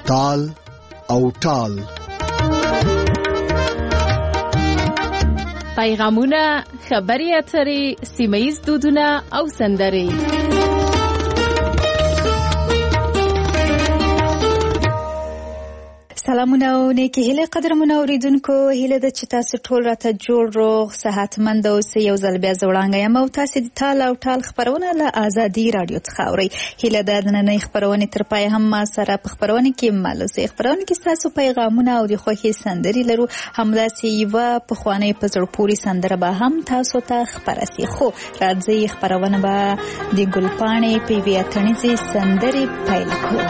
تال او ټال. پیغامونه، خبري اترې، سیمه‌ییز دودونه او سندرې. سلامونه او نیکی هیله قدرمنو اوریدونکو، هیله د چې تاسو ټول راته جوړ روغ صحتمند اوسئ. یو ځل بیا زوړانګه یم او تاسو د تال او ټال خبرونه له آزادي رادیو څخه اورئ. هیله ده د نننۍ خبرونې تر پای هم ما سره په خبرونه کې مل اوسئ. خبرونه کې تاسو پیغامونه او د خوښۍ سندرې لرو. همداسې یوه پخوانۍ په زړه پورې سندره به هم تاسو ته خپره سي. خو راځئ خبرونه به د ګلپاڼې په یوې اتڼیزې سندرې پیل کړو.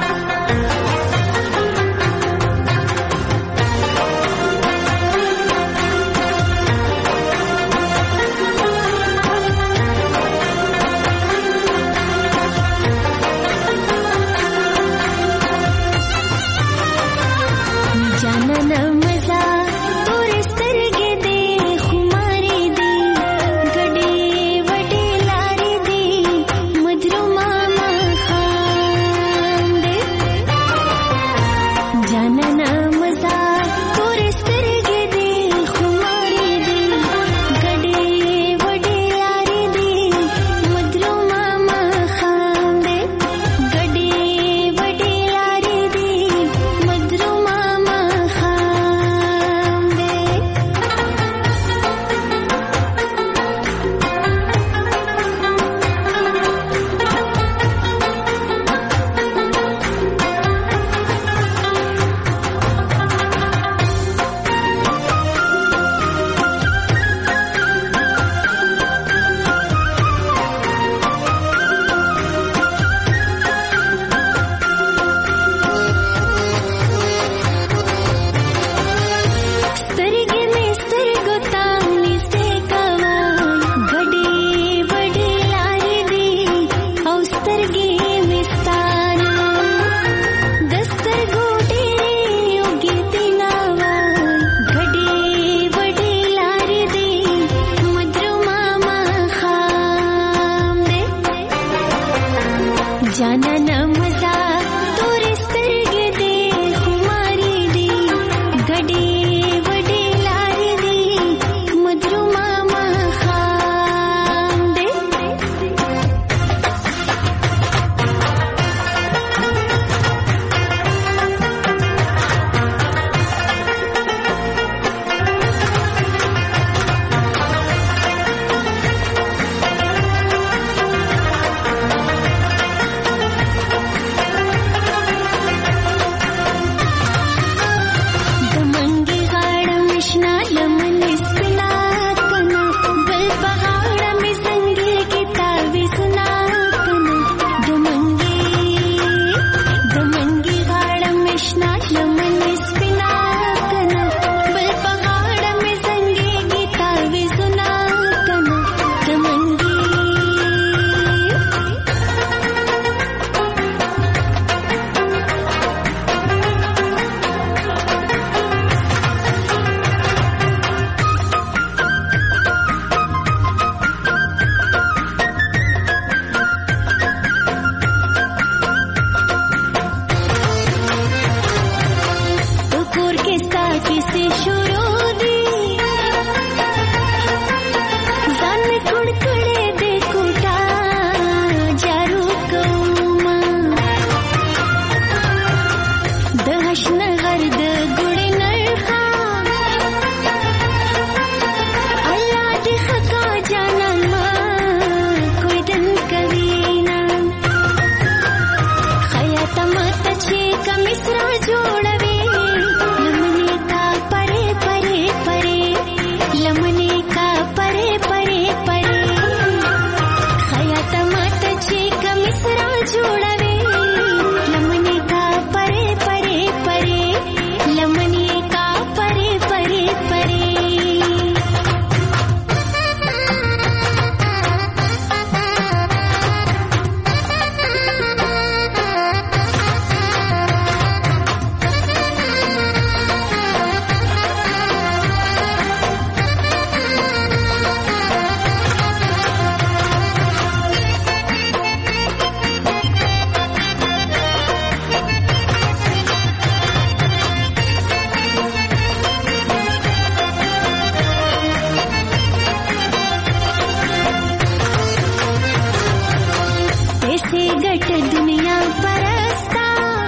دې ګټ دنیا پرستا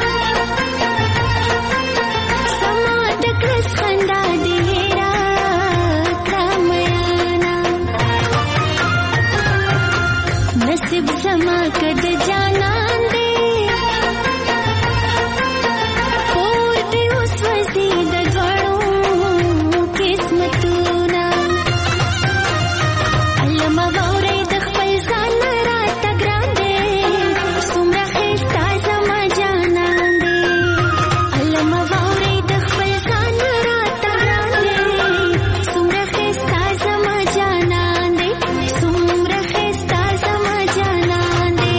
سما د کړس خندا دې هېرا کړمیانا نصیب سما کد جانان دې پور دې اوس وزي د دوړو قسمتونه علما وورې د خپل ځان راته ګران دې څومره ښایسته زما جانان دې علما وورې د خپل ځان راته ګران دې څومره ښایسته زما جانان دې څومره ښایسته زما جانان دې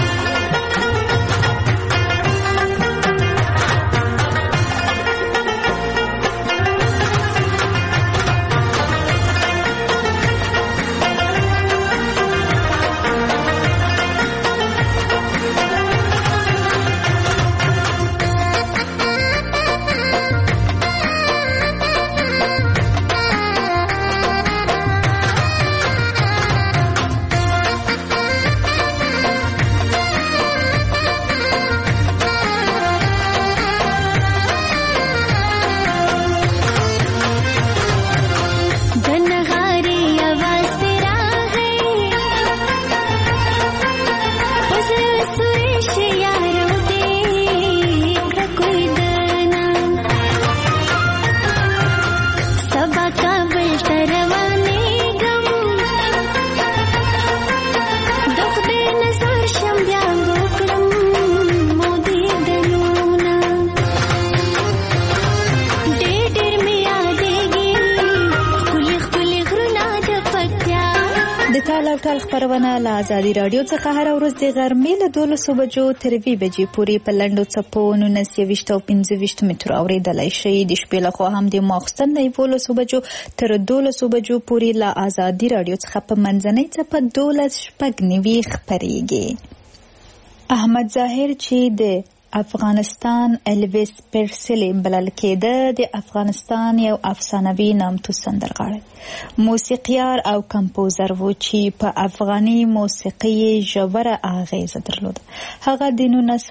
ټال خبرونه له ازادي رادیو څخه هر ورځ د غرمې له 12 بجو تر 2 بجې پورې په لنډو څپو 19 او 25 مترو اورېدلای شئ. د شپې لخوا هم د ماخستن له 11 بجو تر 12 بجو پورې له ازادي رادیو څخه په منځنۍ څپه 12:90 خپرېږي. احمد ظاهر چې د افغانستان الویس پرسلی بلل کېده د افغانستان یو افسانوي نامتو سندرغاړی موسیقیار او کمپوزر و چې په افغاني موسیقي ژوره اغیزه درلوده. هغه د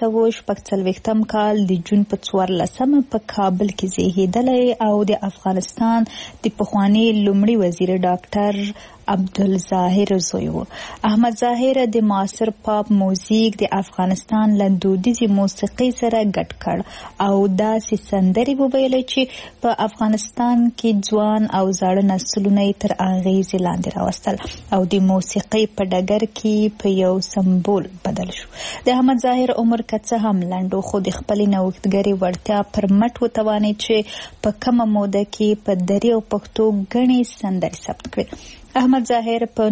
1946 کال د جون په 14 په کابل کې زیږیدلی او د افغانستان د پخواني لومړي وزیر ډاکټر عبدالظاهر زوی و. احمد ظاهر د معاصر پاپ موزیک د افغانستان له دودیزې موسیقۍ سره ګډ کړ او داسې سندرې وویلې چې په افغانستان کې ځوان او زاړه نسلونه یې تر اغیزې لاندې راوستل او د موسیقۍ په ډګر کې په یو سمبول بدل شو. د احمد ظاهر عمر که څه هم لنډ و خو د خپلې نوښتګرې وړتیا پر مټ وتوانېد چې په کمه موده کې په دري او پښتو ګڼې سندرې ثبت کړي. احمد ظاهر په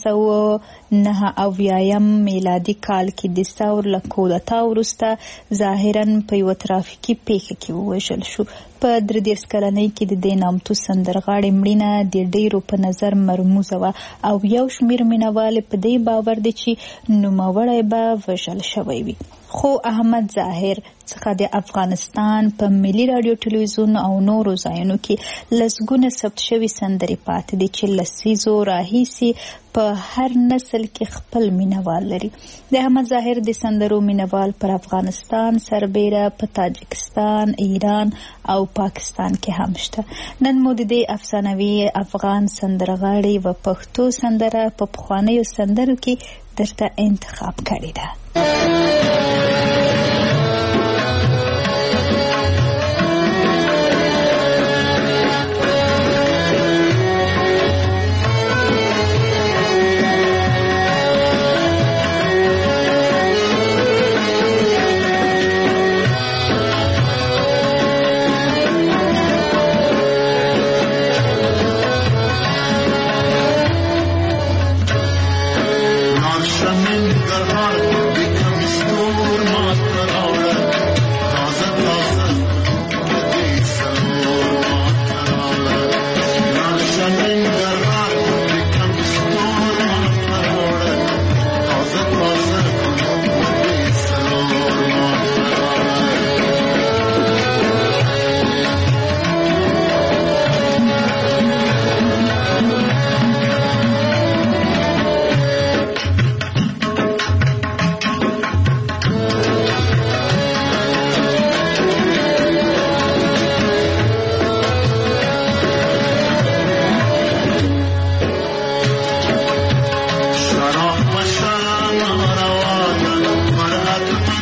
1989 میلادي کال کې د ثور له کودتا وروسته ظاهراً په یوه ترافیکي پیښه کې ووژل شو. په 33 کلنۍ کې د دې نامتو سندرغاړي مړینه د ډیرو په نظر مرموزه وه او یو شمېر مینوال په دې باور دي چې نوموړی به وژل شوی وي. خو احمد ظاهر څخه د افغانستان په ملي رادیو ټلویزیون او نورو ځایونو کې لسګونه ثبت شوي سندرې پاتې دي چې لسیزو راهیسې په هر نسل کې خپل مینوال لري. د احمد ظاهر د سندرو مینوال پر افغانستان سربیره په تاجکستان، ایران او پاکستان کې هم شته. نن مو د دې افسانوي افغان سندرغاړي و پښتو سندره په پخوانیو سندرو کې درته انتخاب کړې ده. Nașa mingar har, becăm istor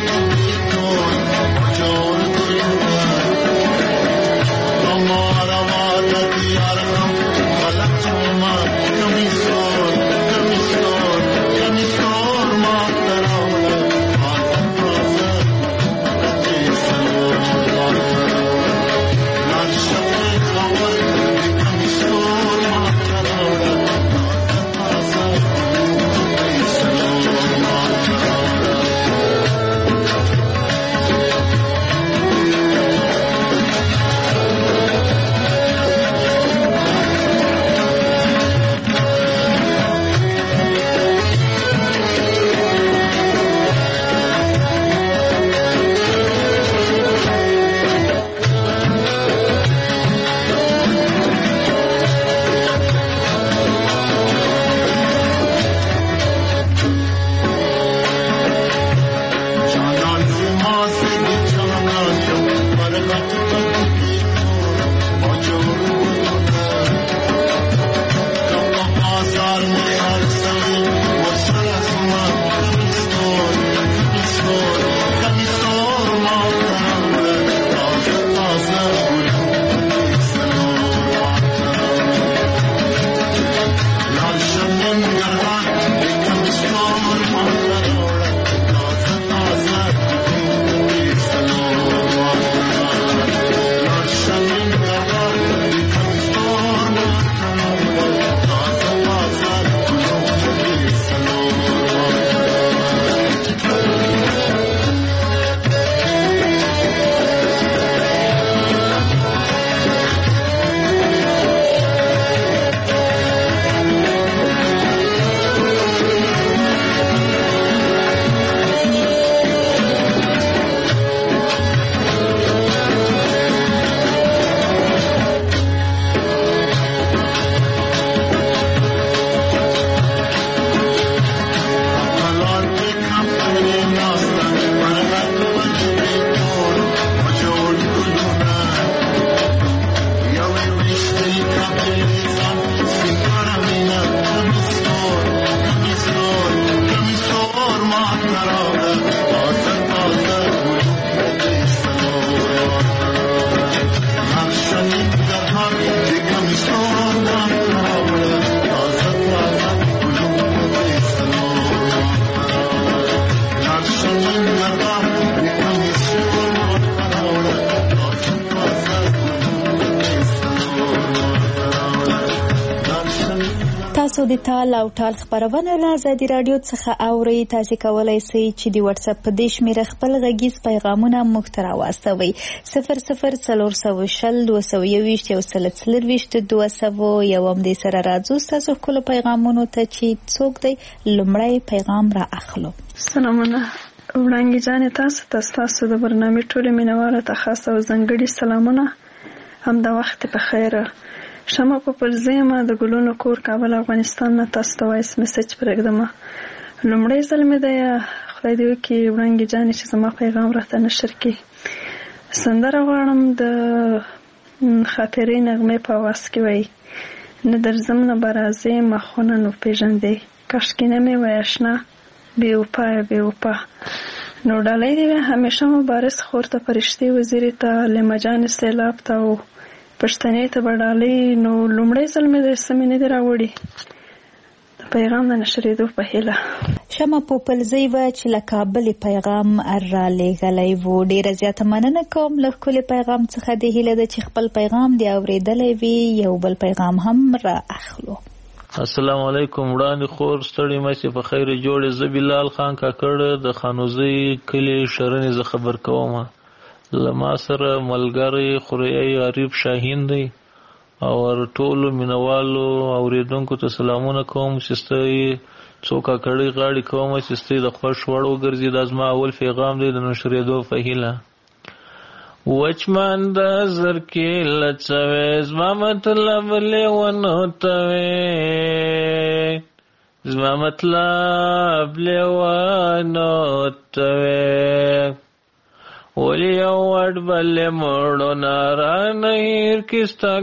تاسو د تال او ټال خبرونه له ازادي رادیو څخه اورئ. تاسو کولای شئ چې د واتس اپ په دې شمیره خپل غږیز پیغامونه موږ ته راواستوئ 00402021 یو هم دې سره راځو تاسو خپل پیغامونو ته چې څوک دی لومړی پیغام را اخلو. سلامونه وړاندې ځان تاسو د برنامه ټول مینوالو ته خاص او ځانګړي سلامونه. هم د وخت په خیر. شمه په پرځما د ګلونو کور کابل افغانستان نه تاسو ته وایس میسج پرېږدم. لومړی ځل مې د خدای دې وکړي وړاندې ځان چې زما پیغام راته نشر کړي. سندره غواړم د خاطرې نغمې په आवाज کې وایي نه درځم نه برازې مخونه نو پیژندې کاشکې نه مې وای آشنا بې وفا نو ډالۍ دې همیشه مبارز خور ته فرشتي وزیرې ته لمجان سیلاب ته او پښتنې ته بډالۍ. نو لومړی ځل مې د سمینې دی راوړي د پیغام د نشرېدو په هیله. شمه پوپلزی و چې له کابل پیغام را لېږلی و. ډېره زیاته مننه کوم له ښکلي پیغام څخه. د هیله ده چې خپل پیغام دې اورېدلی وي. یو بل پیغام هم را اخلو. السلام علیکم وړاندې خور ستړي مې په خیر جوړې. زه بلال خان کاکړ د خانوزۍ کلي شرنې زه خبر کوم. لما سره ملګری خورئی عریب شاهین دی او ټولو مینوالو اوریدونکو ته سلامونه کوم. چې ستاسو څوک کړي غاړي کوم چې ستاسو د خوښ وړ وګرځي. د ازما اول پیغام دی د نشریدو په هیله. وچمان د زرکې لڅوي زما مطلب لیونو توي زما مطلب لیونو توي ولی یو وړ بل مړو نارانه هیر کستا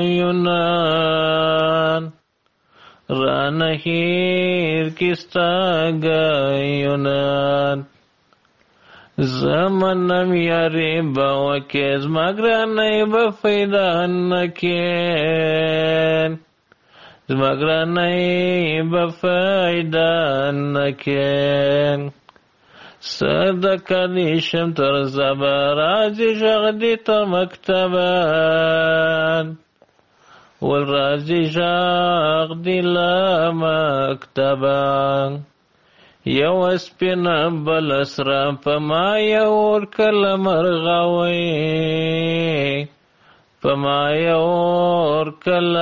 ګایونان رانه هیر کستا ګایونان زمنم یاری با که زمگرانی بفیده نکن زمگرانی بفیده نکن صدق دیشم تر زبرازی شغدی تر مکتبان والرازی شغدی لمکتبان یو اسپینا بل اسرا پما یور کل مرغوی پما یور کل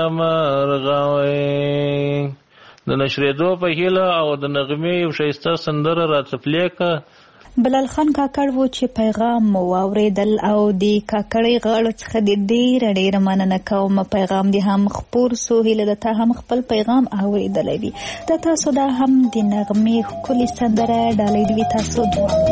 مرغوی د نشریدو په هیله او د نغمې یو ښایسته سندره راڅپلې که بلال خان کاکړ و چې پیغام مو واورېدل او د کاکړۍ غاړو څخه د ډېره مننه کوم. پیغام دې هم خپور سو، هیله ده تا هم خپل پیغام اورېدلی وي. د تاسو دا هم د نغمې ښکلې سندره ډالۍ دوي تاسو دواړو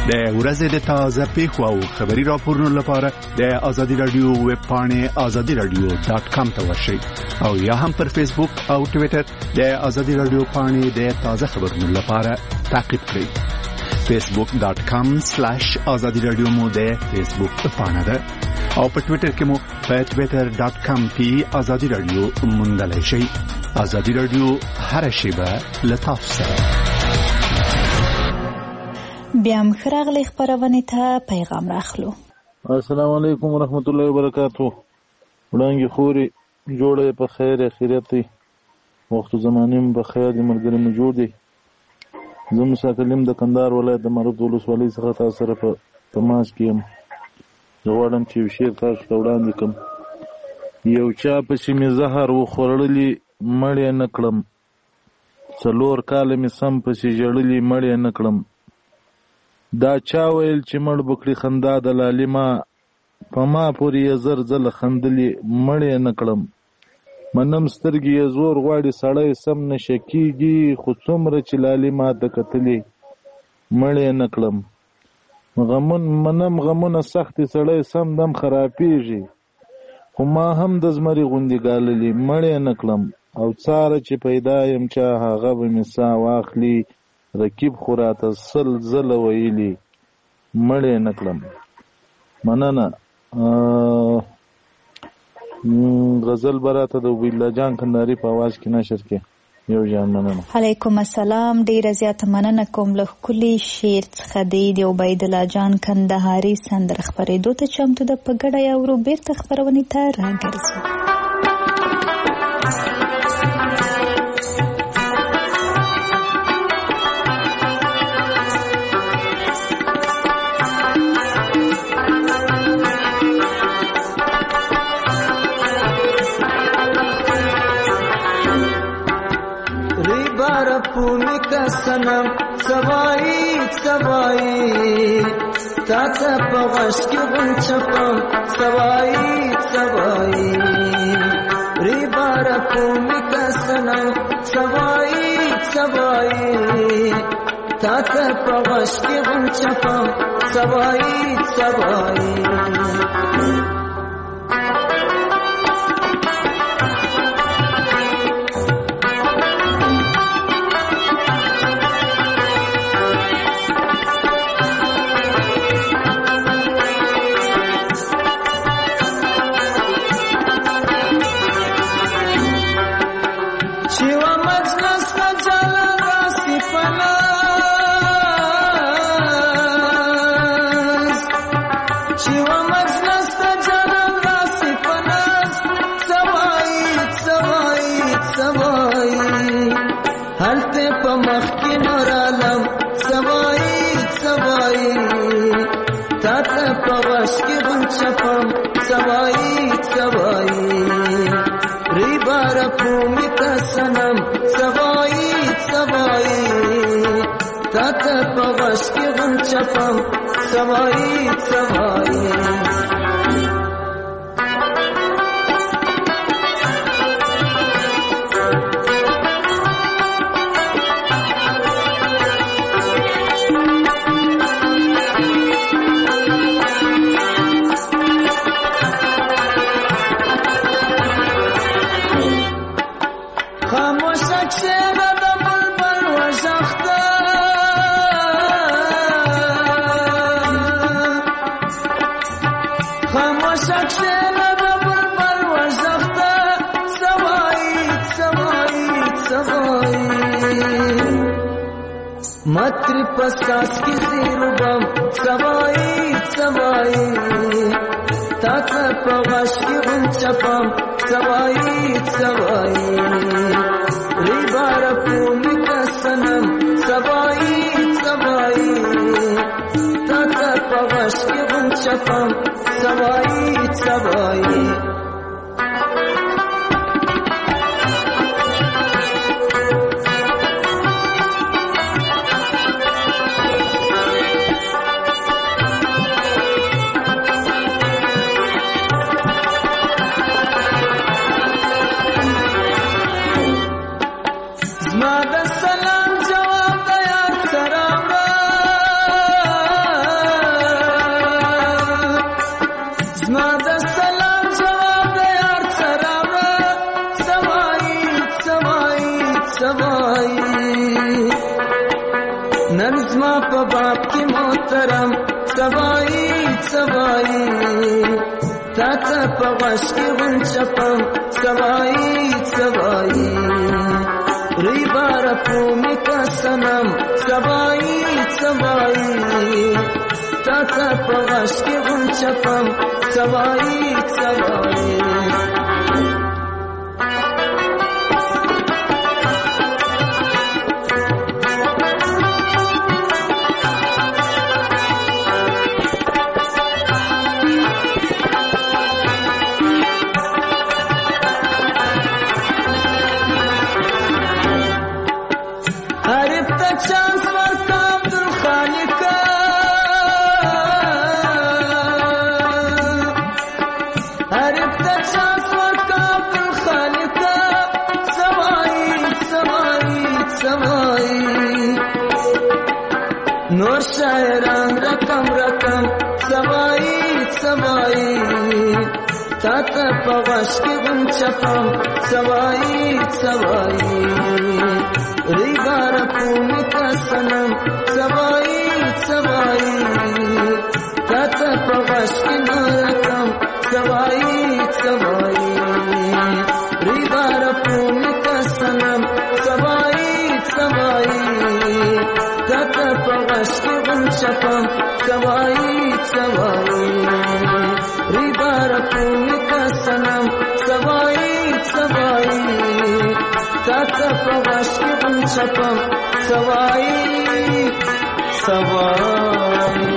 د ورځې د تازه پیښو او خبري راپورونو لپاره د آزادي رادیو ویب پاڼه azadiradio.com ته ورشئ او یا هم پر فیسبوک او ټوئیټر د آزادي رادیو پاڼه د تازه خبرونو لپاره تعقیب کړئ. facebook.com/azadiradio مو د فیسبوک پاڼه ده او په ټوئیټر کې مو په twitter.com/azadiradio موندلای شئ. آزادي رادیو هر شیبه لطف سره. بیا هم خراغلی خبرونه ته پیغام راخلو. السلام علیکم ورحمت الله وبرکاتہ. وړاندې خوري جوړه په خیر اخرت وخت زمانه په خیر د مرګري مو جوړ دي. زه مساکلم د کندهار ولایت د مرود ولسوالۍ څخه تاسو سره په تماس کې یم. غواړم چې شیر تاسو ته وړاندې کوم. یو چا په سیمه زهر و خورللی مړی نه کړم، 4 کاله مې سم پسې ژړلي مړی نه کړم. دا چا ویل چې مړ بکړي خندا د لالما، په ما پورې یې زر ځله خندلي مړی نه کړم. منم سترګې یې زور غواړي سړی سم نشه کېږي، خو څومره چې لالما ته کتلي مړی نه کړم. منم غمونه سختې سړی سم دم خرابېږي، خو ما هم د زمري غوندې ګاللي مړی نه کړم. او څاره چې پیدا یم چا هغه به مې سا واخلي، رکیب خو راته 100 ځله ویلي مړی نه کړم. مننه. غزل براته د عبیدالله جان کندهاري په आवाज کې نشر کې یو جان. مننه. علیکم السلام. ډیره زیاته مننه کوم له کلی شیر څخه دی عبیدالله جان کندهاري سندر خبرېدو ته چمتو د پګړه یا ورو بیرته خبرونه ته راګرځي. سنم سوایی سوایی تاتا پغش کی غنچپم سوایی سوایی ریبار پومی کا سنم سوایی سوایی تاتا پغش کی غنچپم سوایی سوایی چپم سوایی سوایی متری پساس کی زیربم سوایی سوایی تاتا پغش کی غنچپم سوایی سوایی ریبار پومی کا سنم سوایی سوایی تاتا پغش کی غنچپم سوایی سوایی زما د سلام جواب د یاد سره سرم سوایی سوایی تا ته په غش کې غنچپم سوایی سوایی ری بار پومی کا سنم سوایی سوایی تا ته په غش کې غنچپم سوایی سوایی نور شاعران رقم رقم سوایی سوایی تا ته په غش کې غنچپم سوایی سوایی ری بار پومی کا سنم سوایی سوایی تا ته په غش کې رقم سوایی سوایی ری بار پومی کا سنم سوایی سوایی تا په غش کې غنچپم سوایی سوایی ری بار پومی کا سنم سوایی سوایی تا په غش کې غنچپم سوایی سوایی.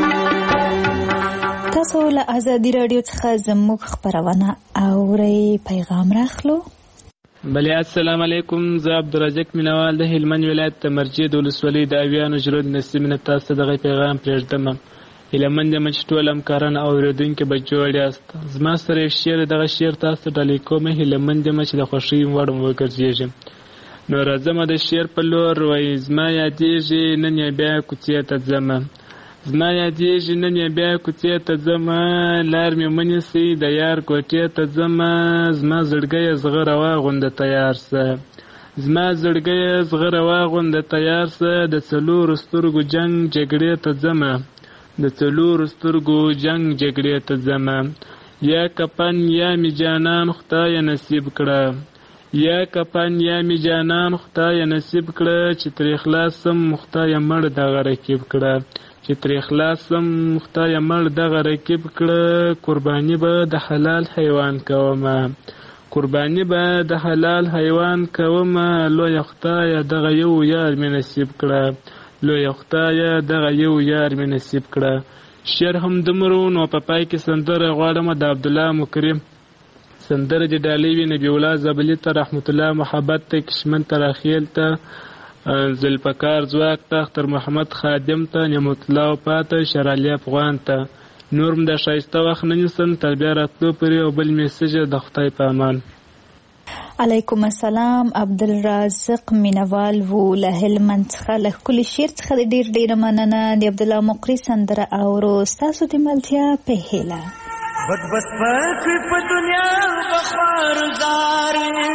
تاسو له ازادي رادیو څخه زموږ خبرونه اورئ. پیغام راخلو. بله السلام علیکم. زه عبدالرزاق مینوال د هلمند ولایت د مرجید ولسوالۍ د اویانو ژرود نسیمینه تاسو دغه پیغام پرېږدم. هیلهمند یم چې ټول همکاران او اورېدونکي به جوړ یاست. زما سره یو شعر دغه شعر تاسو ته ډالۍ کوم. هیلهمند یم چې د خوښۍ وړ وګرځېږم. نو راځمه د شعر په لور. وایي زما یادېږي نن یې بیا کوڅې ته ځمه، زما یادېږي نن یې بیا کوڅې ته ځمه، لار مې ونیسئ د یار کوټې ته ځمه، زما زړګیه زغره واغونده تیار سه، زما زړګیه زغره واغونده تیار سه، د څلورو سترګو جنګ جګړې ته ځمه، د څلورو سترګو جنګ جګړې ته ځمه، یا کفن یا می جانان خدای نصیب کړه، یا کفن یا می جانان خدای نصیب کړه، چې ترې خلاصم خدای مړ دغه رکیب کړه، چې ترې خلاصم خدای مړ دغه رکیب کړه، قرباني به د حلال حیوان کومه، قرباني به د حلال حیوان کومه، لویه خدایه دغه یو یار مې نصیب کړه، لویه خدایه دغه یو یار مې نصیب کړه. شعر هم دومره نو په پای کې سندره غواړم د عبدالله مکرم سندره د ډالۍ وي. نبی الله زبلی ته رحمت الله محبت ته، کشمن ته راخیل ته، ذوالفقار ځواک ته، اختر محمد خادم ته، نعمت الله پاته، شرالی افغان ته. نورم د ښایسته وخت نه نیسم تر بیا راتلو پورې. او بل میسج د خدای په امان. علیکم السلام. عبدالرازق مینوال وو له هلمند څخه. له ښکلي شعر څخه ډېره مننه. د عبدالله مقری سندره اورو. ستاسو د ملتیا په هیله. بدبخت په دنیا بخار زارې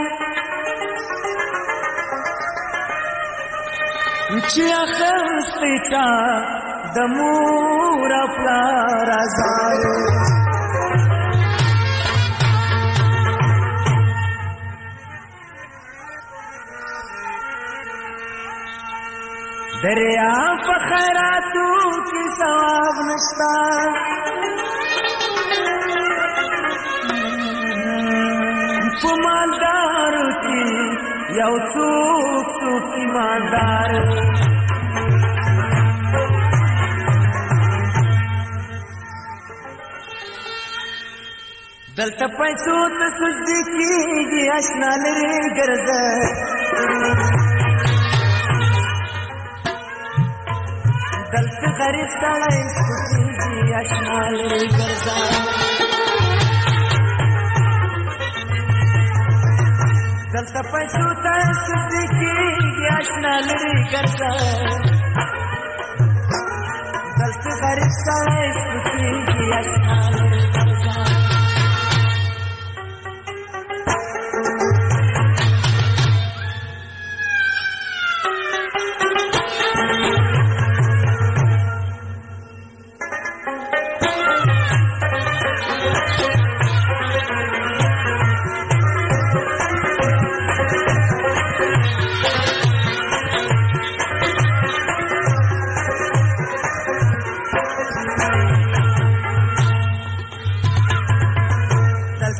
چې اخستې چا د مور پلار زارې دریا په خیراتو کې ثواب نشتا، په مالدارو کې یو څوک ایماندار، دلته پیسو ته سجدې کېږي اشنا لرې ګرځه، دلته غریب سړی سجدې اشنا لرې ګرځه، دلته پیسو ته سجدې کېږي اشنا لرې ګرځه، دلته غریب سړی سجدې اشنا لرې ګرځه.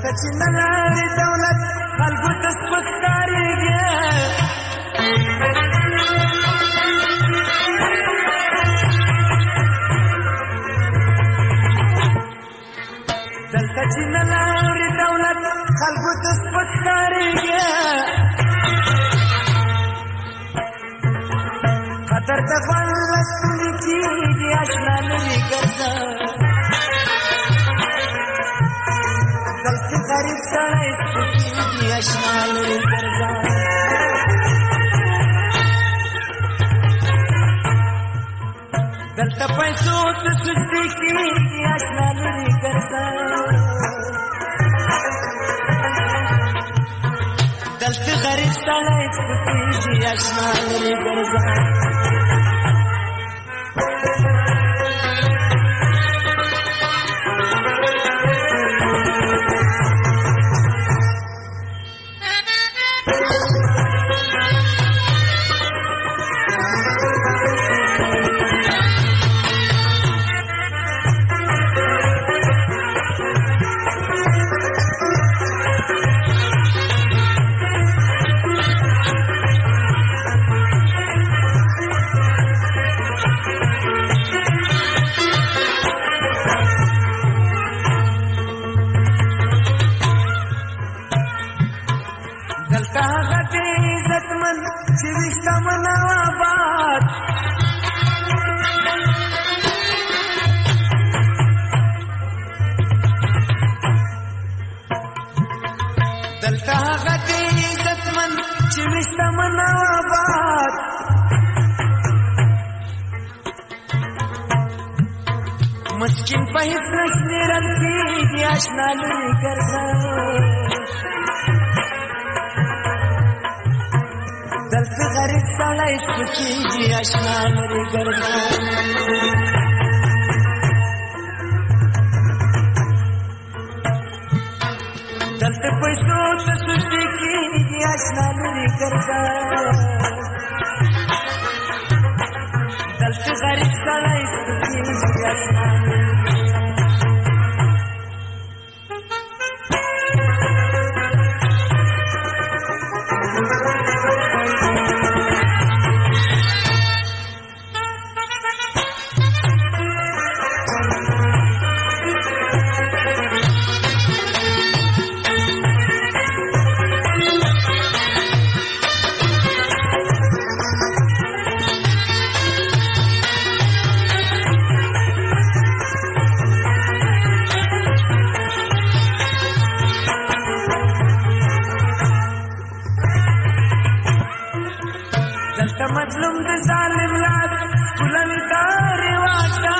دلته چې نه لري دولت خلکو ته سپک ښکارېږي دلته چې نه لري دولت خلکو ته سپک ښکارېږي قدر ته غوږ لستونې کېږي اشنا لرې ګرځه دلته غریب سړی سپکېږي اشنا لرې ګرځه دلته پیسو ته سجدې کېږي اشنا لرې ګرځه دلته غریب سړی سپکېږي اشنا لرې ګرځه مسکین په هیڅ نشمیرل کېږي اشنا لرې ګرځه دلته غریب سړی سپکېږي اشنا لرې ګرځه دلته پیسو ته سجدې کېږي اشنا لرې ګرځه دلته غریب سړی سپکېږي اشنا مظلوم د ظالم لاس ټولنې ته رواج ده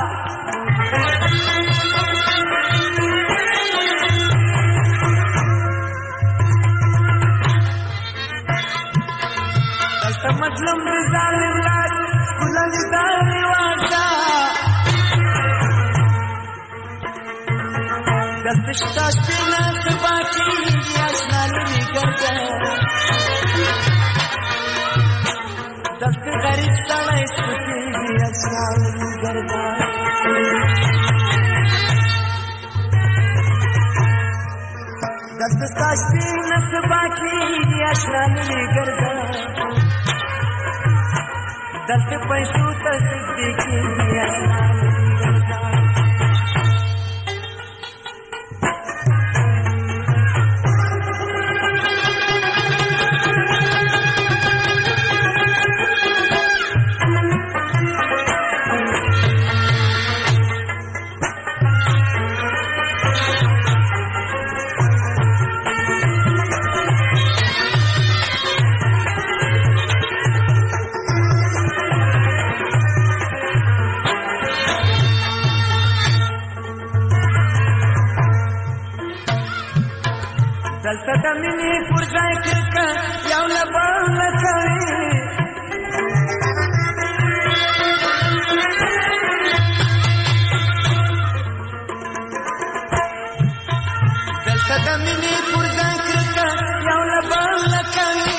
دلته مظلوم د ظالم لاس ټولنې ته رواج ده دلته شته سپینه سبا کېږي اشنا لرې ګرځه دلته غریب سړی سپکېږي اشنا لرې ګرځه دلته ستا سپینه سبا کېږي اشنا لرې ګرځه دلته پیسو ته سجدې کېږي اشنا لرې ګرځه دلته د مینې پر ځای کرکه یو له بله کوي دلته د مینې پر ځای کرکه یو له بله کوي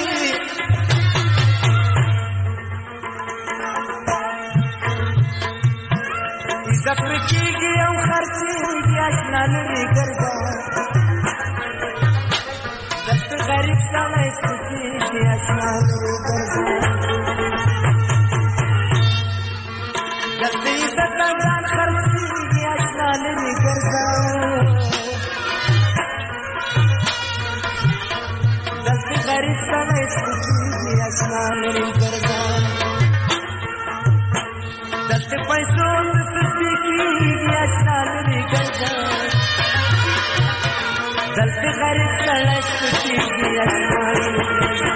عزت پرې کېږي او خرڅېږي اشنا لرې ګرځه سپېږي اسمان دلته عزت ځان خرڅېږي اشنا لرې ګرځه دلته غریب سړی سپېږي اشنا لرې ګرځه دلته پیسو سپېږي اشنا لرې ګرځه دلته غریب سړی سپېږي اشنا لرې ګرځه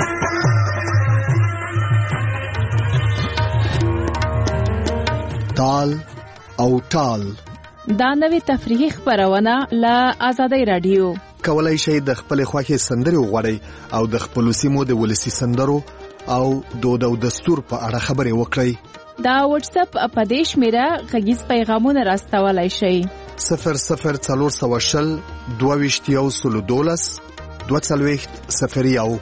تال او ټال دا نوې تفریحي خبرونه له آزادۍ رادیو کولای شئ د خپل خوښې سندرې وغواړئ او د خپل سیمو د ولسی سندرو او دود او دستور په اړه خبرې وکړئ. دا واتس اپ اپدیش میرا غږیز پیغامونه راستولای شئ 00420 22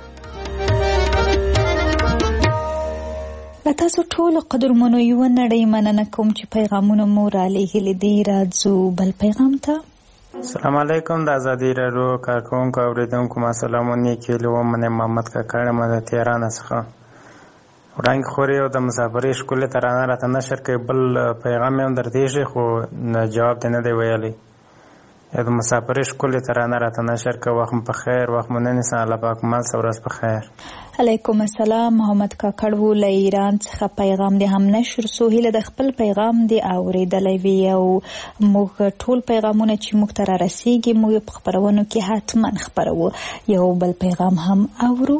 تاسو ټول قدرمنو یو نړۍ مننه کوم چې پیغامونه مو را لېږلي دي. راځو بل پیغام ته. السلام علیکم د ازادي راډیو کارکونکو اوریدونکو ما سلامونه کېلو من محمد کاکړ مده تهران څخه وړاندې خوري او د مسافرې شکل ترانه راته نشر کوي بل پیغام هم درته خو جواب نه دی ویلي د مسافرې شکل ترانه راته نشر کوي. وخت په خیر وخت مونږ نه الله پاک مال سورس په خیر. علیکم السلام. محمد کاکړ و له ایران څخه پیغام دی هم نشر سو هله د خپل پیغام دی اوریدلای وی او موږ ټول پیغامونه چې موږ تر رسیدي موږ په خبرونو کې حتما خبرو. یو بل پیغام هم اورو.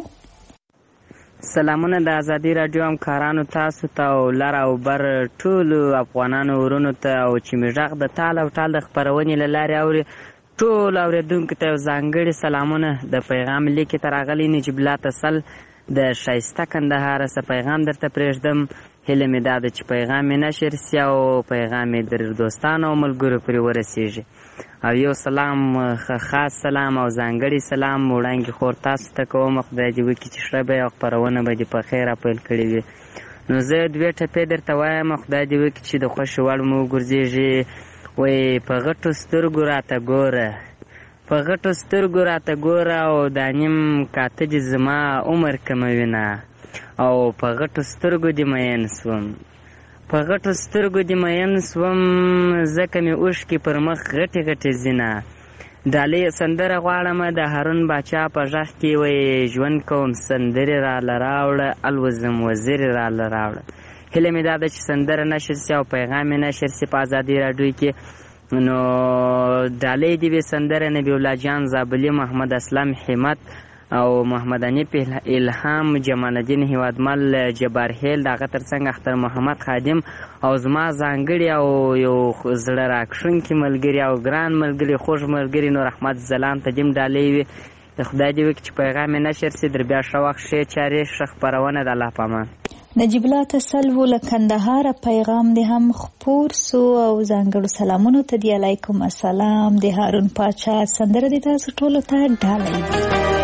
سلامونه د ازادي رادیو همکارانو تاسو ته او لر او بر ټول افغانانو ورونو ته او چې مژغ د تال او ټال د خبرونې لاره اوري ټول اوریدونکو ته ځانګړي سلامونه. د پیغام لیکي تراغلی نجیب الله تسل د شایسته کندهار څخه پیغام درته پرېږدم. هیله مې دا ده چې پیغام یې نشر سي او پیغام یې در دوستانو او ملګرو پرې ورسیږي. او یو سلام خاص سلام او ځانګړي سلام وړاندې خور تاسو ته کوم. خدای دې وکړي چې ښه به او خپرونه به دې په خیر پیل کړې وي. نو زه دوې ټپې درته وایم خدای دې وکړي چې د خوښې وړ مو وګرځېږي. وایي په غټو سترګو راته ګوره په غټو سترګو راته ګوره او دا نیم کاته دې زما عمر کموینه او په غټو سترګو دې مین سوم په غټو سترګو دې مین سوم ځکه مې اوښکې پر مخ غټې غټې ځینه ډالۍ سندره غواړم د هارون باچا په غږ کې وایي ژوند کوم سندرې راله راوړه الوزم وزیرې راله راوړه. هیله مې دا ده چې سندره نشر سي او پیغام یې نشر سي په ازادي راډیو کې. نو ډالۍ دې وي سندره نبی الله جان زابلي محمد اسلام همت او محمد انیپ الهام جمال الدین هیوادمل جبار هیل دغه ترڅنګ اختر محمد خادم او زما ځانګړي او یو زړه راکښونکي ملګري او ګران ملګري خوږ ملګري نور احمد زلان ته دې ډالۍ وي. خدای دې وکړي چې پیغام یې نشر سي در بیا ښه وخت ښې چارې ښه خپرونه د الله په امان. نجیب الله تسل و له کندهار پیغام دی هم خپور سو او ځانګړو سلامونو ته دی. علیکم السلام. د هارون پاچا سندره دی تاسو ټولو ته ډالۍ دی.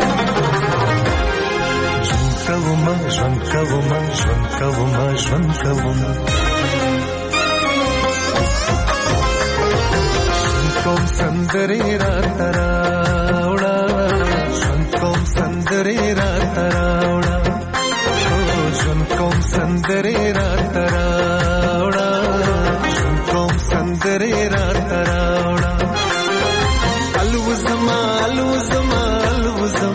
ژوند کوم سندرې راته راوړه ژوند کوم سندرې راته راوړه ژوند کوم سندرې راته راوړه ژوند کوم سندرې راته راوړه الوزما الوزما الوزم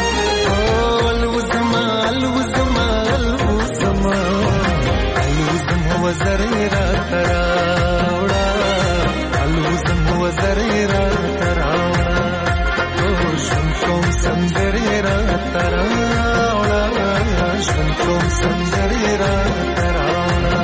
وزرې راته راوړه الوزم وزرې راته راوړه ژوند کوم سندرې راته راوړه ژوند کوم سندرې راته راوړه.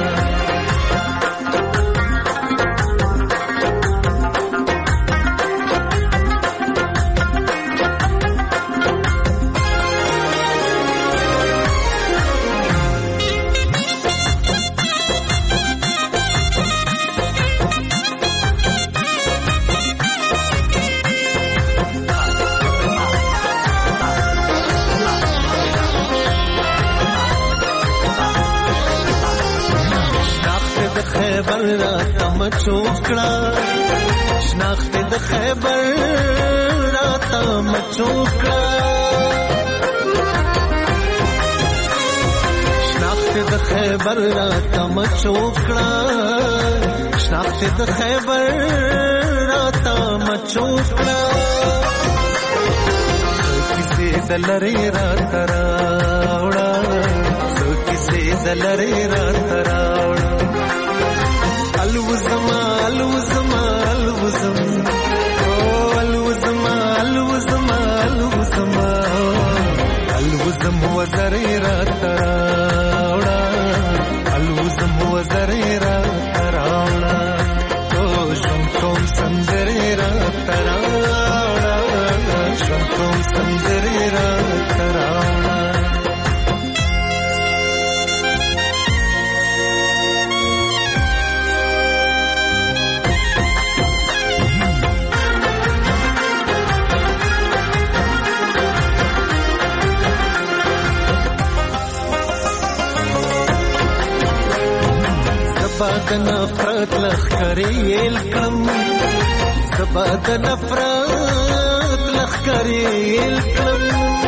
خیبر راته مچوکړه شناخت د خیبر راته مچوکړه خیبر راته مچوکړه شناخت د خیبر راته مچوکړه کیسې دلری راته راوړه کیسې دلری راته راوړه الوزما الوزما الوزم الوزما الوزما الوزما الوزم وزری راته راوړه الوزم وزری راته راوړه او ژوند کوم سندرې راته راوړه ژوند کوم سندرې راته راوړه زبا د نفرت لخکرې الکم زبا د نفرت لخکرې الکم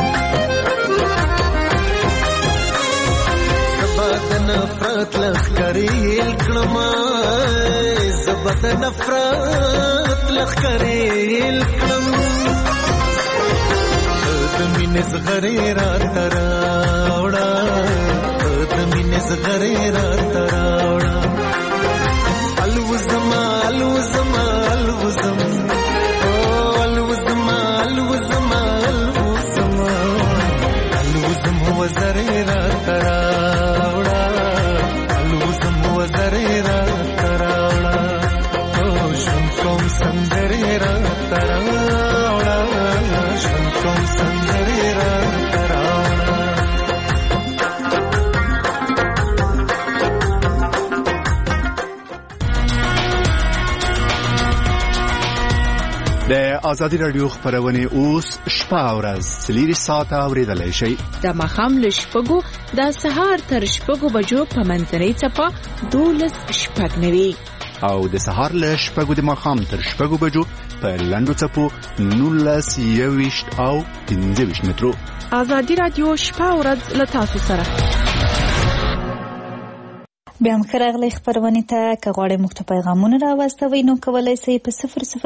زبا د نفرت لخکرې الکم زبا د نفرت لخکرې الکم د مینې زغرې راته راوړه د مینې زغرې راته راوړه الوزما الوزما الوزم الوزما الوزما الوزما الوزم وزرې راته راوړه الوزم وزرې راته راوړه ژوند کوم سندرې راته راوړه ژوند کوم سندرې راته راوړه د ازادي رادیو خبرونه اوس شپه او ورځ 3 ساعته اوریدلای شئ د ماښام له 6 د سهار تر 6 بجو په منځنۍ څپه 12:09 او د سهار له 6 د ماښام تر 6 بجو په لنډو څپو 19:20 او 15 مترو. ازادي رادیو شپه او ورځ له تاسو سره. بیا هم خراغلی خبرونه ته که غواړئ موږ ته پیغامونه راواستوئ نو کولی شئ په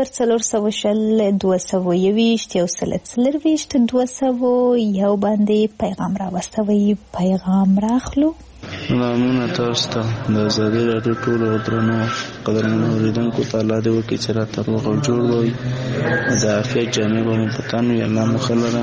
00402021 باندې پیغام راواستوئ. پیغام راخلو. سلامونه تاسو ته د ازادي راډیو ټولو درنو قدرمنو اوریدونکو ته الله دې وکړي چې راته روغ او جوړ وي د عافیت جامې به مو په تن وي الله مو ښه لره.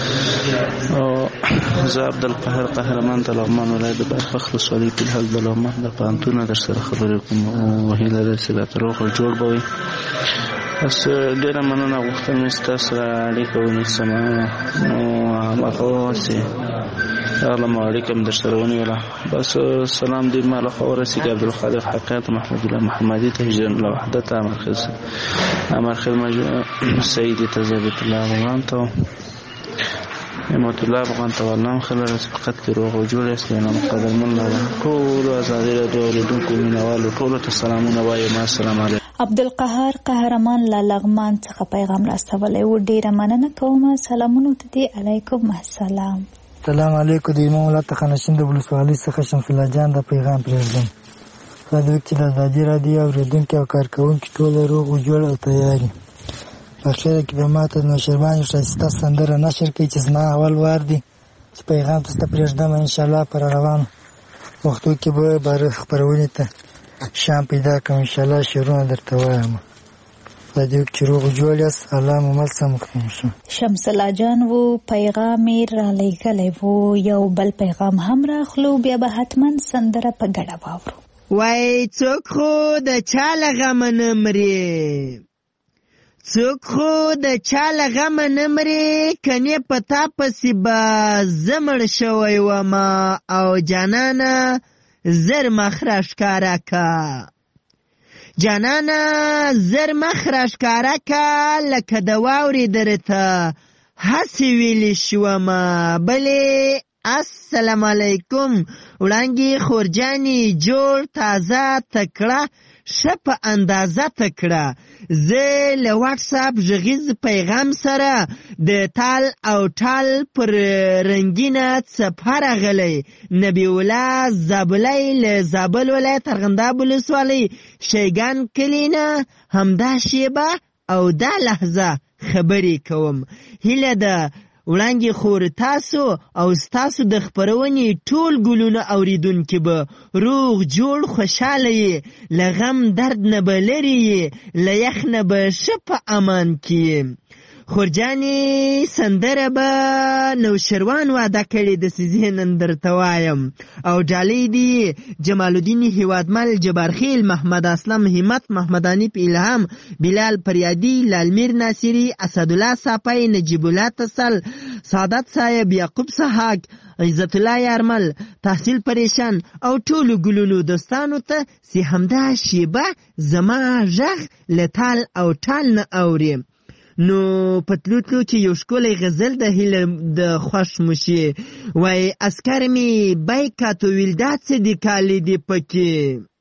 او زه عبدالقاهر قهرمان د لغمان ولایت د برفخ ولسوالۍ فلحال د لغمان د پوهنتون نه در سره خبرې کوم او هیله ده چې راته روغ او جوړ به وي. بس ډېره مننه غوښتل مې ستاسو سره اړیکه ونیسم نو هماغسې راغلم او اړیکه مې در سره ونیوله. بس سلام دې ما له خوا ورسېږي عبدالخالق حقیقت محمد الله محمدي ته هجران الله وحدت امرخیز سعیدي ته ضبط الله افغان ته نعمت الله افغان ته والله ښه لره چې فقط کې روغ او جوړ یاست. نو قدرمن ټولو ازادي راډیو اوریدونکو مینوالو ټولو ته سلامونه وایم. السلام علیکم. عبدالقاهر قهرمان له لغمان څخه پیغام راستولی و. ډېره مننه کوم. سلامونه ته دې علیکم السلام. السلام علیکم. د امام الله تخنشین د ولسوالۍ څخه شمس الله جان د پیغام پرېږدم. دا چې د ازادي راډیو اوریدونکي او کارکوونکي ټول روغ او جوړ او تیار دي. په اخره کې به ماته نوشربان یو ښایسته سندره نشر کوي چې زما اول وار دی چې پیغام تاسو ته پرېږدم. انشاءالله پر روانو وختو کې به خپرونې ته شام پیدا کړم. انشاءالله شعرونه درته وایم. دې چې روغ جوړ یاست. الله مو مل سم ختم شو. شمس الله جان و پیغام را لېږلی و. یو بل پیغام هم راخلو. بیا به حتما سندره په ګډه واورو. وای څوک خو د چا له غمه نه مري، څوک خو د چا له غمه نه مري، کنې په تا پسې به زه مړ شوی ومه او جانانه زر مخ راښکاره که، جانانه زر مخ راښکاره که لکه د واورې درته هسې ویلې شومه بلې السلام علیکم. وړانګې خورجانې جوړ تازه تکړه ښه په اندازه تکړه. زه له واټساپ غږیز پیغام سره د تال او ټال پر رنګینه څپه راغلی. نبی الله زابلی له زابل ولایت ارغنداب ولسوالۍ شیګان کلي نه همدا شیبه او دا لحظه خبرې کوم. هیله ده وړانګې خور تاسو او ستاسو د خپرونې ټول ګلونه اوریدونکي به روغ جوړ خوشحاله یې، له غم درد نه به لرې یې، له یخ نه به ښه په امان کې یې. خورجانې سندره به نوشروان وعده کړې د سیزې نن درته وایم. او ډالۍ دي جمال الدین هیوادمل، جبارخیل، محمد اسلم، همت، محمد انیف الهام، بلال پریادي، لالمیر ناصری، اسدالله صافی، نجیب الله تسل، سعادت صاحب، یعقوب سحاق، عزت الله یارمل، تحصیل پریشان او ټولو ګلونو دوستانو ته چې همدا شیبه زما غږ له تال او ټال نه اوري. نو پتلوتلو کې یو ښکلی غزل د هیله د خوښ مشي وای اسکر می بایکاتو ویلدا څه دي کالی دی پکې.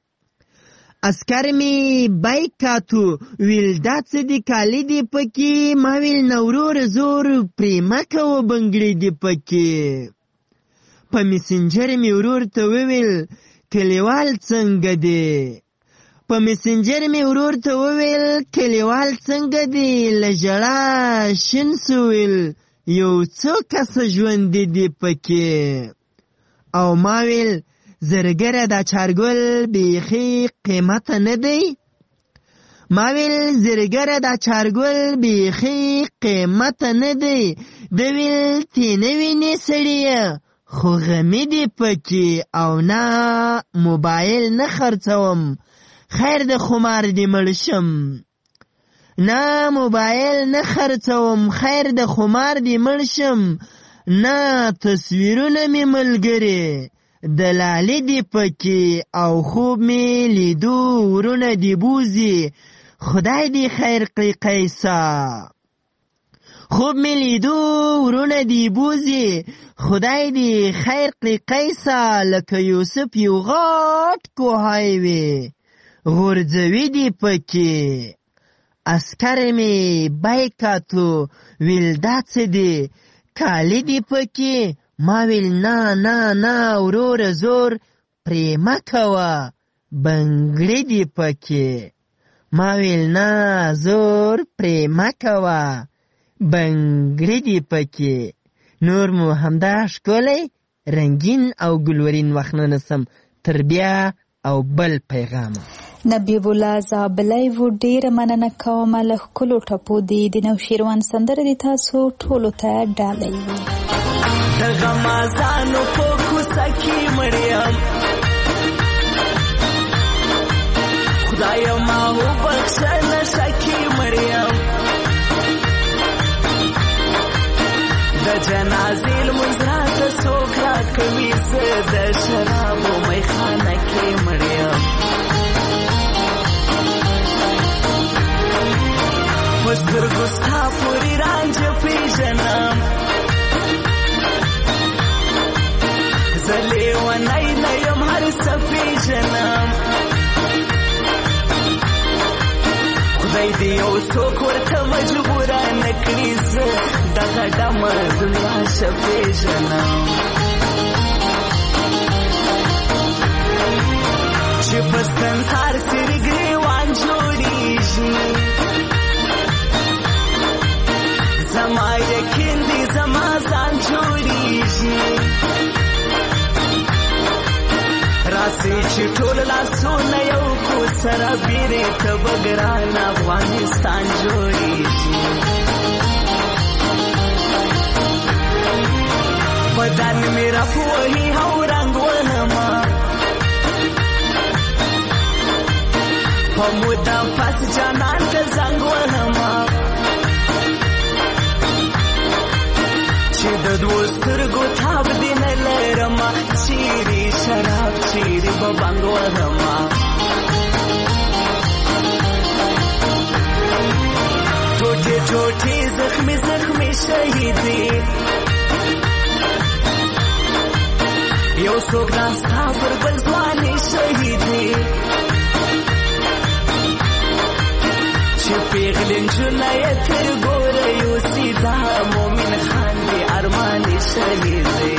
اسکر می بایکاتو ویلدا څه دي کالی دی پکې. ما ویل نورور زور پریمه کوو بنګړي دی پکې. په میسنجر می ورور ته وویل کلیوال څنګه دی. په میسنجر می ورور ته وویل کلیوال څنګه دی. له ژړا شین سویل یو څو کسه ژوندي دي پکې. او ما ویل زرګره دا چارګل بیخي قیمته نه دی. ما ویل زرګره دا چارګل بیخي قیمته نه دی. د ویل تی نه وینې سړیه خو غمې دي پکې. او نه موبایل نه خرڅوم خیر د خمار دی مړشم. نه موبایل نه خرڅوم خیر د خمار دی مړشم. نه تصویرونه می ملګری د لالې دی پکې. او خوب می لیدو ورونه دی بوزي خدای دی خیر کړي قیسا. خوب می لیدو ورونه دی بوزي خدای دی خیر کړي قیسا. لکه یوسف یو غاټ کوهی وي غورځوي دی پکې. اسکر می بایکاتو ویل دا څه دی کالی دی پکې. ما ویل نه نه نه ورور زور پرې مه کوه بنګړي دی پکې. ما ویل نه زور پرې مه کوه بنګړي دی پکې. نور مو همدا ښکلی رنګین او ګلورین وخت نه نسم تر بیا او بل پیغام. نبی الله زابلی و ډیره مننه کوم له ښکلو ټپو دی د نوشیروان سندره دی تاسو ټولو ته ډالۍ وي. د غمازانو په کوڅه کې مریم خدایا ما وبخښه نشه کې مریم. د جنازې لمونځ راته څوک راکوي زه د شرابو میخانه کې مریم. په سترګو ستا پورې رانجه پېژنم زه لیونی نه یم هر څه پېژنم. خدای دې یو څوک ورته مجبوره نه کړي زه دغه ډمه دنیا ښه پېژنم. چې په ستنسار سرې ګریوان جوړېږي زما یقین دی زما ځان جوړېږي. راسي چې ټول لاسونه یو کو سره بیرې ته به ګران افغانستان جوړېږي. بدن مې رفوهي او رنګ وهما په موده پس جانان ته زنګ وهما چې د دوو سترګو تاب دې نه لرمه چیرې شراب چیرې به بنګ وهمه. ټوټې ټوټې زخمې زخمې شهیدې څوک ناستا پر بل ځوانې شهیدې چې پیغلې نجونه یې تر ګوره یوسي دا مومن خان دې ارمانې شهیدې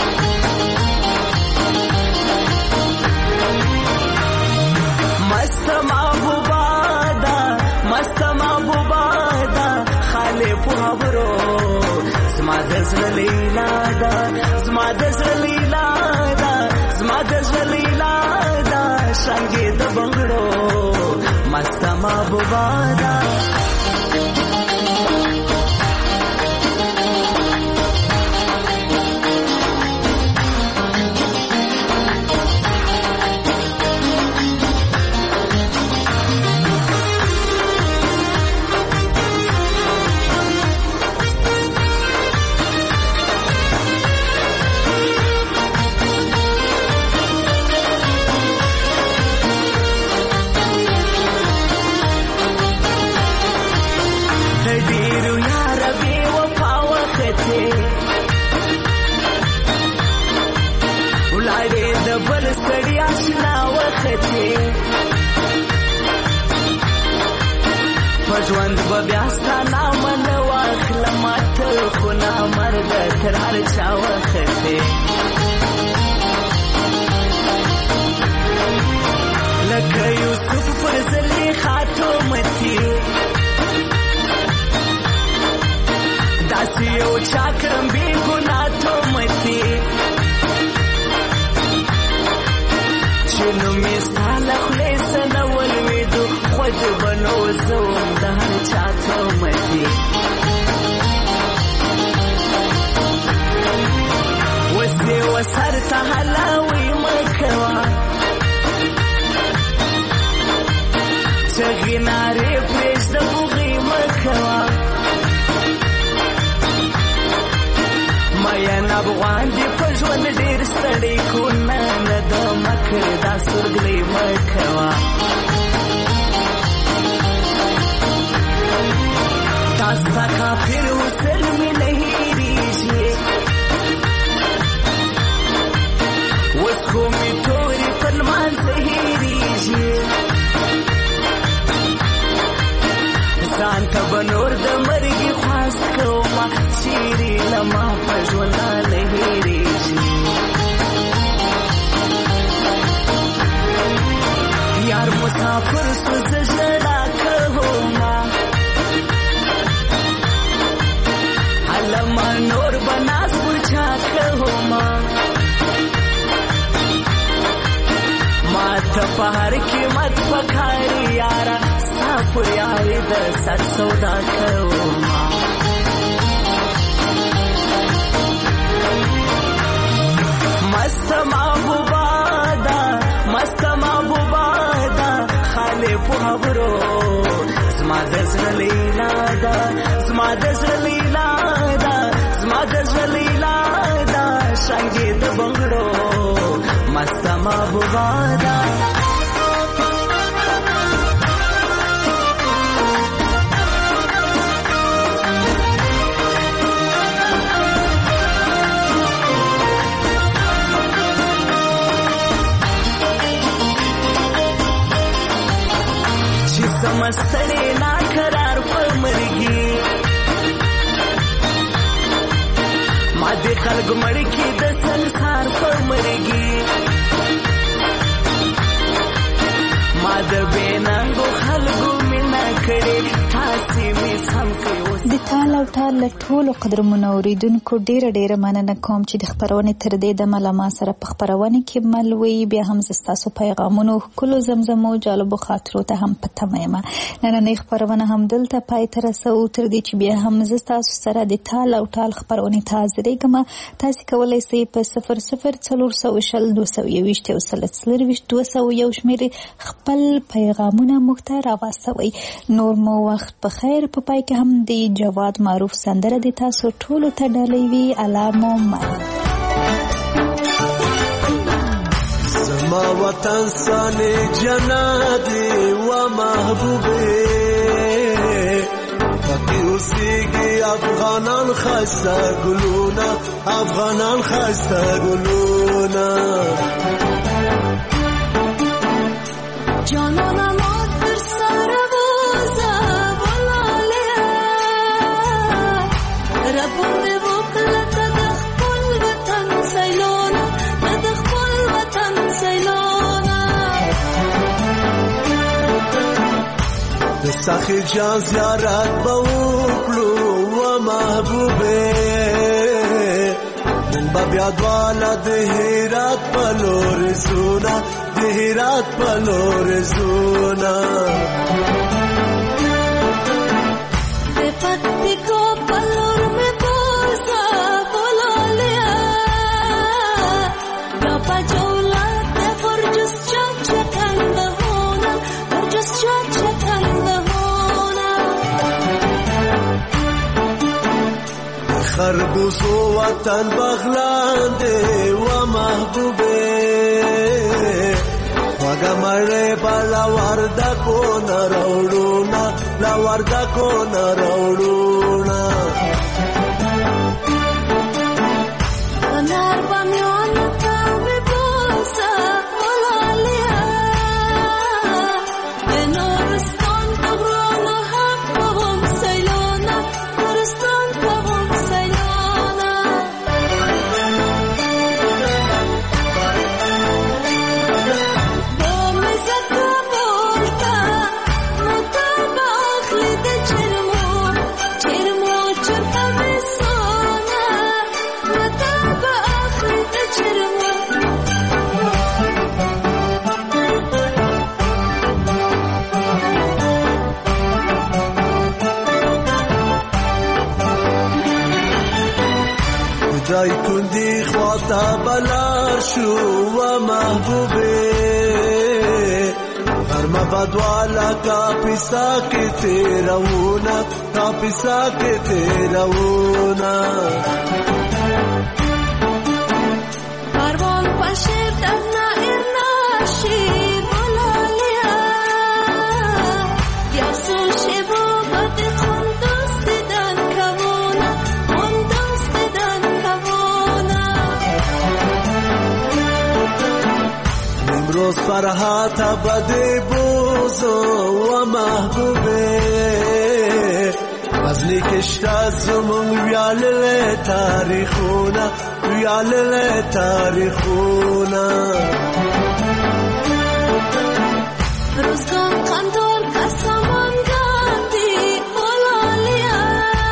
مست محبوبه ده مست محبوبه ده خاله په خبرو زما د زړه لیلا ده زما د زړه لیلا ده زما د زړه لیلا ده شانګې د بنګړو مست محبوبه ده ژوند به بیا ستا نامه نه واخلم ته خو نامرده تر هر چا وختې لکه یوسف پر زلیخا تومتي داسې یو چا کړم بې ګناه تومتي چې نوم یې ستا له خولې څه نه ولوېدو خود به نو زوم د هر چا تومتي اوس دې وسر ته هلاوی مه کوه چغې نارې پرېږده بوغې مه کوه مین افغان دې په ژوند ډېر ستړی کو نه نه د مکر دا سورګلې مه کوه داستا کافر حسن میں نہیں ریجیے اس کو میٹوری پلمان سے ہی ریجیے ځان ته به نور د مرګي خواست کومه چیرې لما په ژونده نه هېرېږي یار مسافر سو زه ژړا کومه لما نور بناس پرچا کوما ما ته په هر قیمت پکاري یارا ستا پر یاري د سر سودا کوما مست محبوبه ده مست محبوبه ده خاله په خبرو زما د زړه لیلا ده زما د زړه لیلا زما د زړه لیلا ده شانګې د بنګړو مست محبوبه ده چې سمستړې ناقرار په مرګي ما دې خلق مړ کې د سنسار په مرګي ما د بېننګو خلقو مینه کړې تاسې مې سم کړې د تال او ټال له ټولو قدرمنو اورېدونکو ډېره مننه کوم چې د خپرونې تر دې دمه له ما سره په خپرونه کې مل وئ. بیا هم زه ستاسو پیغامونو ښکلو زمزمو جالبو خاطرو ته هم په تمه یم. نننۍ خپرونه همدلته پای ته رسوو. تر دې چې بیا هم زه ستاسو سره د تال او ټال خپرونې ته حاضرېږم. تاسې کولی سئ په 00402021 شمېرې خپل پیغامونه موږ ته راواستوئ. نور مو وخت په خیر. په پای کې هم د جواد معروف سندره د تاسو ټولو ته ډالۍ وي. الله مو مل. زما وطن سانے جنادی و محبوبے فقیر اوسیږي افغانان خسته ګلونه افغانان خسته ګلونه جانانا مات پر سر بوزه ولالیا ربونه وکړه د خپل وطن سیلونه د خپل وطن سیلونه د سخی جان زیارت به وکړو و محبوبه نن به بیا دواله د هرات په لور زونه د هرات په لور زونه د پکتیکا په لور مې بوزه ولالیا دا په جوله د برجس چکن بهونه برجس چکن بهونه خربوزو وطن بغلانده و محبوبه وگا مره با لورده کن روڑونا لورده کن روڑونا بنار بامیان تامی بوزه ولالیا نورستان قبران حق بهم سیلونه نورستان بهم سیلونه بومی زده بولتا مطابع اخلی ده چرمو چرپا بسونه مطابع اخلی ده چرمو جای کندی خواتا بلار شو و محبوبه غرمه بدوالا کاپیسا که تیرونا کاپیسا که تیرونا کاروان پشه دفنا ارناشی بولالیا یاسون شبو بد خندوز دیدن کبونا خندوز دیدن کبونا امروز فرحاتا بده بوزو و محبوبه از نیکشتا زمون ویاله تاریخونا ویاله تاریخونا روزگان قندور کسامان گاندی بولالیا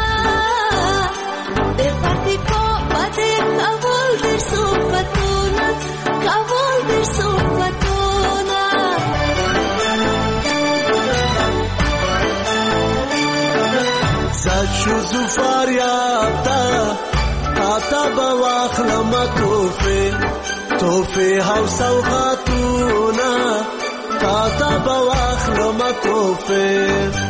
در پرتیکا بده کابل در صفتونا کابل در صفتونا زد شو زفاریاتا تا بواخلم توفی حوصا و خاتونا تا بواخلم توفی